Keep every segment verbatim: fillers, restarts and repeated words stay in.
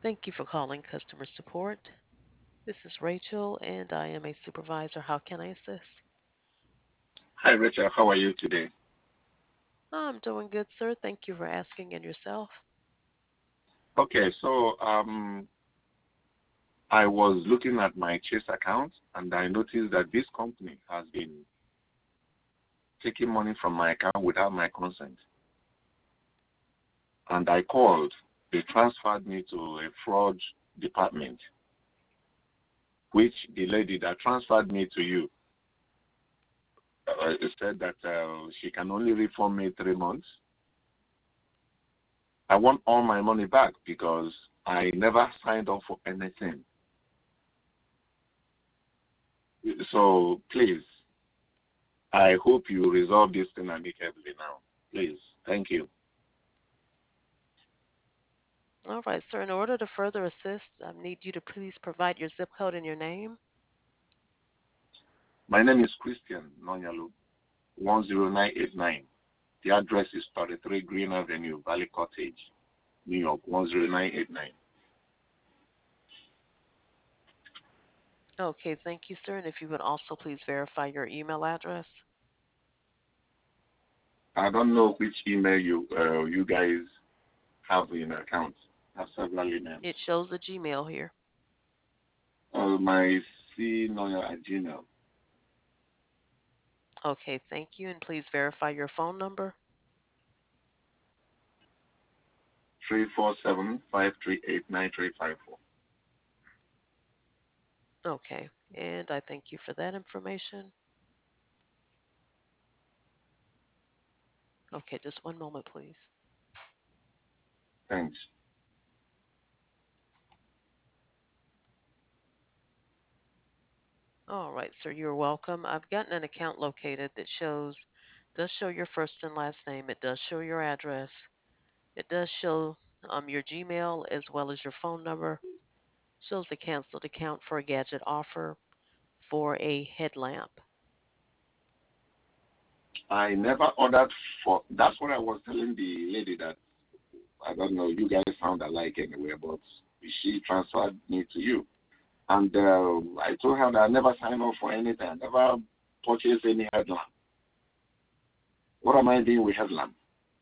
Thank you for calling customer support. This is Rachel, and I am a supervisor. How can I assist? Hi, Rachel. How are you today? I'm doing good, sir. Thank you for asking, and yourself? Okay, so um, I was looking at my Chase account and I noticed that this company has been taking money from my account without my consent. And I called. They transferred me to a fraud department, which the lady that transferred me to you uh, said that uh, she can only refund me three months. I want all my money back because I never signed up for anything. So please, I hope you resolve this thing amicably now. Please. Thank you. All right, sir. In order to further assist, I need you to please provide your zip code and your name. My name is Christian Nonyalu, one zero nine eight nine. The address is thirty-three Green Avenue, Valley Cottage, New York, one zero nine eight nine. Okay, thank you, sir. And if you would also please verify your email address. I don't know which email you uh, you guys have in account. I have several emails. It shows a Gmail here. Uh, my C Nonya at Gmail, Okay, thank you. And please verify your phone number. three four seven five three eight nine three five four. Okay, and I thank you for that information. Okay, just one moment, please. Thanks. All right, sir, you're welcome. I've gotten an account located that shows does show your first and last name. It does show your address. It does show um your Gmail as well as your phone number. Shows a canceled account for a gadget offer for a headlamp. I never ordered for. That's what I was telling the lady that I don't know. You guys sound alike anyway, but she transferred me to you. And uh, I told her that I never signed up for anything. I never purchased any headlamp. What am I doing with headlamp?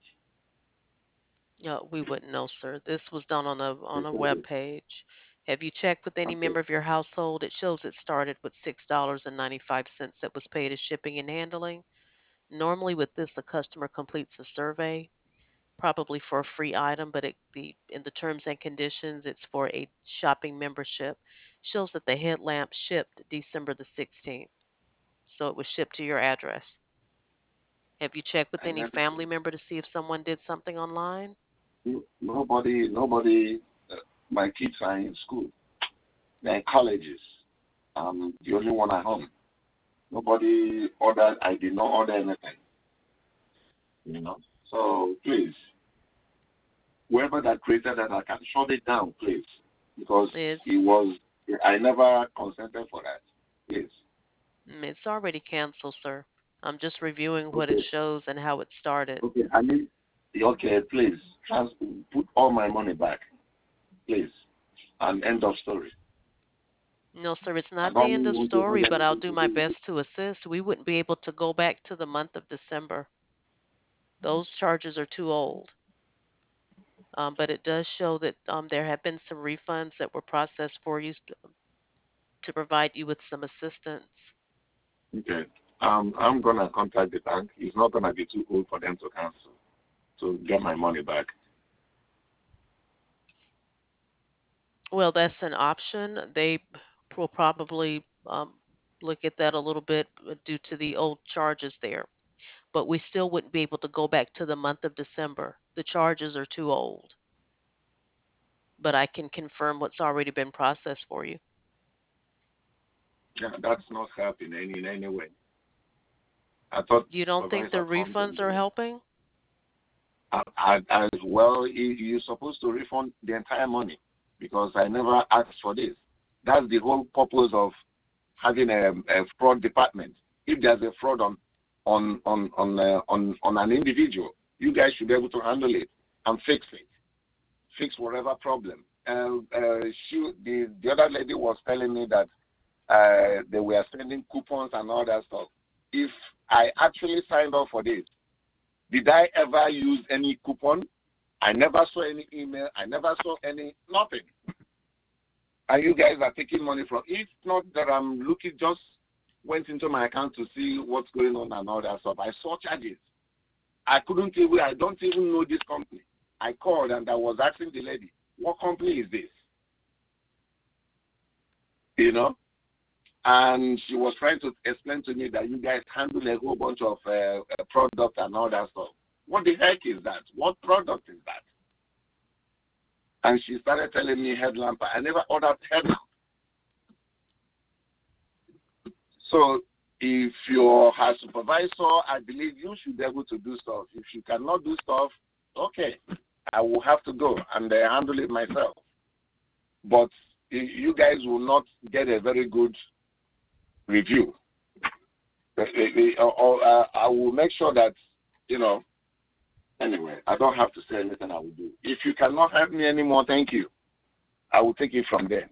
No, we wouldn't know, sir. This was done on a on a web Okay. page. Have you checked with any Okay. member of your household? It shows it started with six dollars and ninety five cents that was paid as shipping and handling. Normally, with this, a customer completes a survey, probably for a free item, but it, the in the terms and conditions, it's for a shopping membership. Shows that the headlamp shipped December the sixteenth, so it was shipped to your address. Have you checked with I any never. family member to see if someone did something online? Nobody. Nobody. Uh, my kids are in school. They're in colleges. I'm the only one at home. Nobody ordered. I did not order anything. You know. So please, whoever that created that, I can shut it down, please, because It's it was. I never consented for that. Please. mm, it's already canceled, sir. I'm just reviewing what it Okay. shows and how it started. Okay. I need. Okay, please. Trans- put all my money back, please. And end of story. No, sir, it's I not the end don't of want to have story, but I'll anything do to my do with best it. to assist. We wouldn't be able to go back to the month of December. Those charges are too old. Um, but it does show that um, there have been some refunds that were processed for you to provide you with some assistance. Okay. Um, I'm gonna contact the bank. It's not gonna be too old for them to cancel to get my money back. Well, that's an option. They will probably um, look at that a little bit uh, due to the old charges there. But we still wouldn't be able to go back to the month of December. The charges are too old. But I can confirm what's already been processed for you. Yeah, that's not helping any in any way. I thought You don't think the supervisor comes refunds in are there. helping? I, I, as well, you- you're supposed to refund the entire money because I never asked for this. That's the whole purpose of having a, a fraud department. If there's a fraud on on on on uh, on on an individual, you guys should be able to handle it and fix it, fix whatever problem. uh, uh, she, the, the other lady was telling me that uh, they were sending coupons and all that stuff. If I actually signed up for this, did I ever use any coupon? I never saw any email. I never saw any, nothing. And you guys are taking money from, it's not that I'm looking, just went into my account to see what's going on and all that stuff. I saw charges. I couldn't even, I don't even know this company. I called and I was asking the lady, what company is this? You know? And she was trying to explain to me that you guys handle a whole bunch of uh, uh, products and all that stuff. What the heck is that? What product is that? And she started telling me headlamp. I never ordered headlamp. So if you're her supervisor, I believe you should be able to do stuff. If you cannot do stuff, okay, I will have to go and uh, handle it myself. But you guys will not get a very good review. Or uh, I will make sure that, you know, anyway, I don't have to say anything I will do. If you cannot help me anymore, thank you. I will take it from there.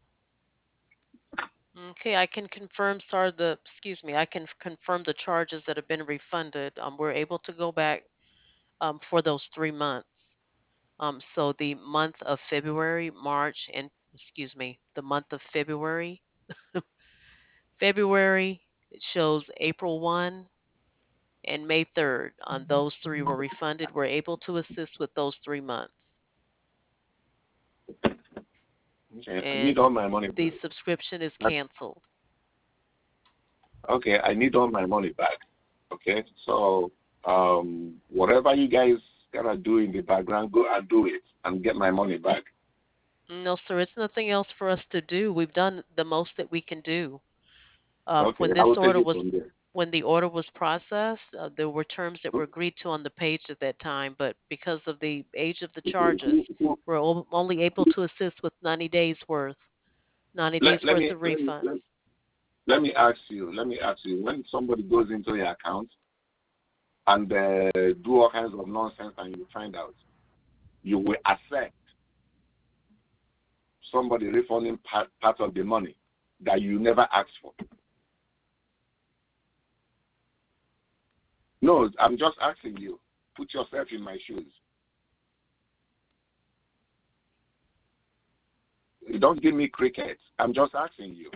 Okay, I can confirm, sir, the, excuse me, I can f- confirm the charges that have been refunded. Um, we're able to go back um, for those three months. Um, so the month of February, March, and excuse me, the month of February, February, it shows April first and May third. On those three were refunded. We're able to assist with those three months. Okay, I need And all my money the back. subscription is That's, canceled. okay, I need all my money back. Okay, so um, whatever you guys gotta do in the background, go and do it and get my money back. No, sir, it's nothing else for us to do. We've done the most that we can do. Uh, Okay, when I this will take order it was from there. when the order was processed, uh, there were terms that were agreed to on the page at that time, but because of the age of the charges, we're o- only able to assist with ninety days worth, ninety days Let, let worth me of let me refunds. let, let me ask you. Let me ask you. When somebody goes into your account and uh, do all kinds of nonsense, and you find out, you will accept somebody refunding part, part of the money that you never asked for. No, I'm just asking you. Put yourself in my shoes. Don't give me crickets. I'm just asking you.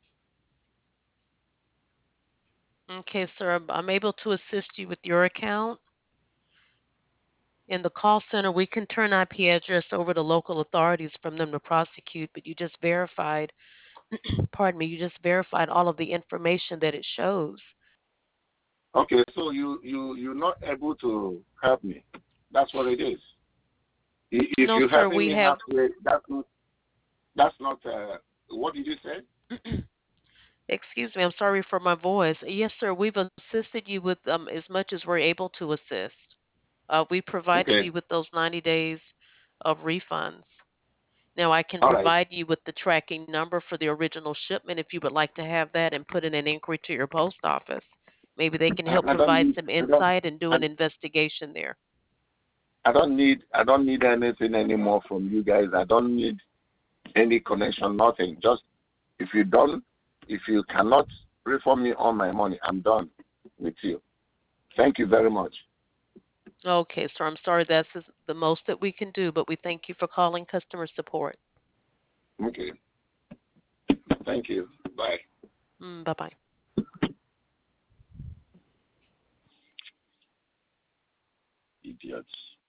Okay, sir, I'm I'm able to assist you with your account. In the call center, we can turn I P address over to local authorities from them to prosecute, but you just verified, pardon me, you just verified all of the information that it shows. Okay, so you you you're not able to help me. That's what it is. I- If No, you're sir, helping we me have, halfway, that's not that's not. Uh, what did you say? excuse me, I'm sorry for my voice. Yes, sir, we've assisted you with um, as much as we're able to assist. Uh, we provided Okay, you with those ninety days of refunds. Now, I can all right. provide you with the tracking number for the original shipment if you would like to have that and put in an inquiry to your post office. Maybe they can I, help I don't provide need. some I don't. insight and do I, an investigation there. I don't need. I don't need anything anymore from you guys. I don't need any connection. Nothing. Just if you don't, if you cannot refund me all my money, I'm done with you. Thank you very much. Okay, sir, I'm sorry that's is the most that we can do, but we thank you for calling customer support. Okay. Thank you. Bye. Mm, bye-bye. Idiots.